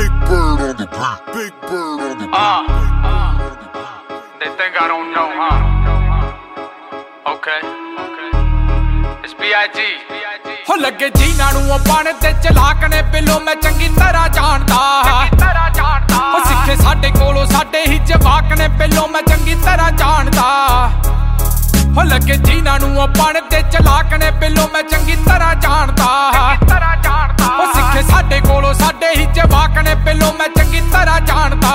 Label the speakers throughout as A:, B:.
A: Big Bird on the beat. Big Bird on the beat.
B: They think I don't know, huh? Okay. It's B.I.G.
C: ਹੋ ਲੱਗੇ ਜੀਨਾਂ ਨੂੰ ਬਣ ਤੇ ਚਲਾਕ ਨੇ ਬਿੱਲੋ ਮੈਂ ਚੰਗੀ ਤਰ੍ਹਾਂ ਜਾਣਦਾ ਹੋ ਸਿੱਖੇ ਸਾਡੇ ਕੋਲੋਂ ਸਾਡੇ ਹੀ ਜਵਾਕ ਨੇ ਬਿੱਲੋ ਮੈਂ ਚੰਗੀ ਤਰ੍ਹਾਂ ਜਾਣਦਾ ਹੋ ਲੱਗੇ ਜੀਨਾਂ ਨੂੰ ਬਣ ਤੇ ਚਲਾਕ ਨੇ ਬਿੱਲੋ ਮੈਂ ਚੰਗੀ ਤਰ੍ਹਾਂ ਜਾਣਦਾ ਹੋ ਸਿੱਖੇ ਸਾਡੇ ਕੋਲੋਂ ਸਾਡੇ ਹੀ ਜਵਾਕ ਨੇ ਬਿੱਲੋ ਮੈਂ ਚੰਗੀ ਤਰ੍ਹਾਂ ਜਾਣਦਾ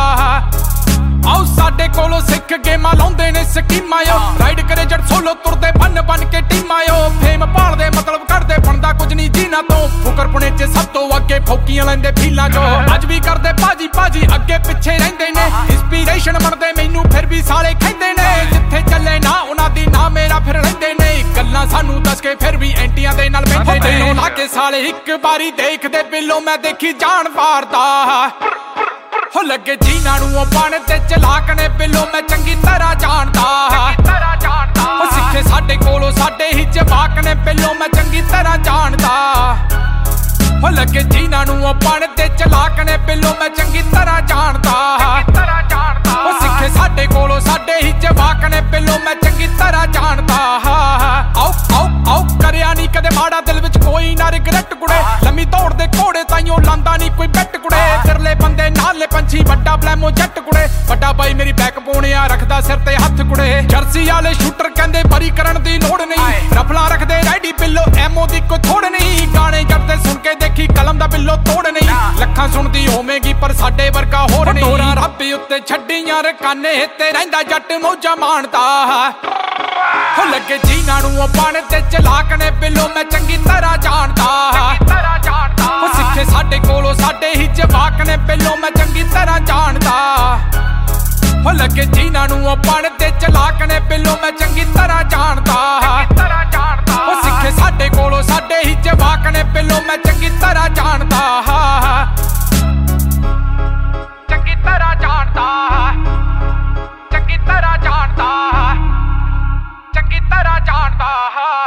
C: ਆਓ ਸਾਡੇ ਕੋਲੋਂ ਸਿੱਖ ਗੇਮਾਂ ਲਾਉਂਦੇ ਨੇ ਸਕੀਮਾਂ ਓ ਰਾਈਡ ਕਰੇ ਜੜ ਸੋਲੋ ਤੁਰਦੇ ਬਨ ਕੇ ਟੀਮਾਂ ਓ ਫੇਮ ਭਾਲਦੇ ਮਤਲਬ ਕੱਢਦੇ ਬਣਦਾ ਕੁਝ ਨਹੀਂ ਜੀਨਾ ਤੋਂ ਫੁਕਰਪੁਣੇ 'ਚ ਸਭ ਤੋਂ ਅੱਗੇ ਫੌਕੀਆਂ ਲੈਂਦੇ ਫੀਲਾਂ 'ਚੋਂ ਅੱਜ ਵੀ ਕਰਦੇ ਭਾਜੀ ਅੱਗੇ ਪਿੱਛੇ ਰਹਿੰਦੇ ਨੇ ਇੰਸਪੀਰੇਸ਼ਨ ਬਣਦੇ ਮੈਨੂੰ ਫਿਰ ਵੀ ਸਾਲੇ ਕਹਿੰਦੇ ਨੇ ਜਿੱਥੇ ਚੱਲੇ ਨਾ ਉਹਨਾਂ ਦੀ ਨਾ ਮੇਰਾ ਫਿਰ ਲੈਂਦੇ ਨੇ ਗੱਲਾਂ ਸਾਨੂੰ ਦੱਸ ਕੇ ਫਿਰ ਵੀ ਐਂਟੀਆਂ ਦੇ ਨਾਲ ਬੈਠੇ ਨੇ ਲਾ ਕੇ ਸਾਲੇ ਇੱਕ ਵਾਰੀ ਦੇਖਦੇ ਬਿੱਲੋ ਮੈਂ ਦੇਖੀ ਜਾਣ ਵਾਰਦਾ ਹੋ ਲੱਗੇ ਜੀਨਾਂ ਨੂੰ ਬਣ ਤੇ ਚਲਾਕ ਨੇ ਬਿੱਲੋ ਮੈਂ ਚੰਗੀ ਤਰ੍ਹਾਂ ਜਾਣਦਾ ਹੋ ਸਿੱਖੇ ਸਾਡੇ ਕੋਲੋਂ ਸਾਡੇ ਹੀ ਜਵਾਕ ਨੇ ਬਿੱਲੋ ਮੈਂ ਚੰਗੀ ਤਰ੍ਹਾਂ ਜਾਣਦਾ ਹੋ ਲੱਗੇ ਜੀਨਾਂ ਨੂੰ ਬਣ ਤੇ ਚਲਾਕ ਨੇ ਬਿੱਲੋ ਮੈਂ ਚੰਗੀ ਤਰ੍ਹਾਂ ਜਾਣਦਾ ਹੋ ਸਿੱਖੇ ਸਾਡੇ ਕੋਲੋਂ ਸਾਡੇ ਹੀ ਜਵਾਕ ਨੇ ਬਿੱਲੋ ਮੈਂ ਚੰਗੀ ਤਰ੍ਹਾਂ ਜਾਣਦਾ ਆਓ ਕਰਿਆ ਨਹੀਂ ਕਦੇ ਮਾੜਾ ਦਿਲ ਵਿੱਚ ਕੋਈ ਨਾ ਰਿਗਰੈਟ ਕੁੜੇ ਲੰਮੀ ਦੌੜ ਦੇ ਘੋੜੇ ਤਾਈਓ ਲਾਂਦਾ ਨਹੀਂ ਕੋਈ ਬੈਟ ਕੁੜੇ ਫਿਰਲੇ ਬੰਦੇ ਨਾਲੇ ਪੰਛੀ ਵੱਡਾ ਬਲੈਮੋ ਜੱਟ ਕੁੜੇ ਵੱਡਾ ਬਾਈ ਮੇਰੀ ਬੈਕ ਪੋਣਿਆ ਰੱਖਦਾ ਸਿਰ ਤੇ ਹੱਥ ਕੁੜੇ ਜਰਸੀ ਵਾਲੇ ਸ਼ੂਟਰ ਕਹਿੰਦੇ ਬਰੀ ਕਰਨ ਦੀ ਲੋੜ ਨਹੀਂ ਰਫਲਾ ਰੱਖਦੇ ਰੈਡੀ ਬਿੱਲੋ ਐਮੋ ਦੀ ਕੋਈ ਥੋੜ ਨਹੀਂ ਗਾਣੇ ਜੜਦੇ ਸੁਣ ਕੇ ਦੇਖੀ ਕਲਮ ਦਾ ਬਿੱਲੋ ਤੋੜ ਨਹੀਂ ਲੱਖਾਂ ਸੁਣਦੀ ਹੋਵੇਗੀ ਪਰ ਸਾਡੇ ਵਰਗਾ ਹੋਰ ਨਹੀਂ ਡੋਰਾ ਰੱਬ ਉੱਤੇ ਛੱਡੀਆਂ ਰਕਾਨੇ ਤੇ ਰਹਿੰਦਾ ਜੱਟ ਮੌਜਾਂ ਮਾਣਦਾ ਹੋ ਲੱਗੇ ਜੀਨਾਂ ਨੂੰ ਬਣ ਤੇ ਚਲਾਕ ਨੇ ਬਿੱਲੋ ਮੈਂ ਚੰਗੀ ਤਰ੍ਹਾਂ ਜਾਣਦਾ ਹੋ ਸਿੱਖੇ ਸਾਡੇ ਕੋਲੋਂ ਸਾਡੇ ਹੀ ਜਵਾਕ ਨੇ ਬਿੱਲੋ ਮੈਂ ਚੰਗੀ ਤਰ੍ਹਾਂ ਜਾਣਦਾ ਹੋ ਲੱਗੇ ਜੀਨਾਂ ਨੂੰ ਬਣ ਤੇ ਚਲਾਕ ਨੇ ਬਿੱਲੋ ਮੈਂ ਚੰਗੀ ਤਰ੍ਹਾਂ ਜਾਣਦਾ ਹੋ ਸਿੱਖੇ ਸਾਡੇ ਕੋਲੋਂ ਸਾਡੇ ਹੀ ਜਵਾਕ ਨੇ ਬਿੱਲੋ ਮੈਂ ਚੰਗੀ ਤਰ੍ਹਾਂ ਜਾਣਦਾ ਚੰਗੀ ਤਰ੍ਹਾਂ ਜਾਣਦਾ ਚੰਗੀ ਤਰ੍ਹਾਂ ਜਾਣਦਾ ਚੰਗੀ ਤਰ੍ਹਾਂ ਜਾਣਦਾ